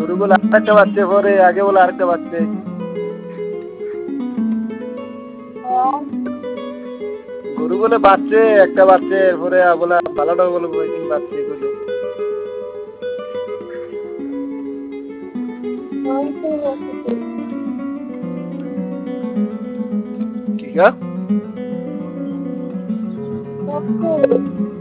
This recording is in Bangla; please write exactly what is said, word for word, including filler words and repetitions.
গরু বলে আরেকটা বাচ্চা পরে আগে বলে আরেকটা বাচ্চা গরু বলে বাচ্চে একটা বাচ্চা পরে বলে ভালোটা বলে কয়দিন বাচ্চে বলে কি গা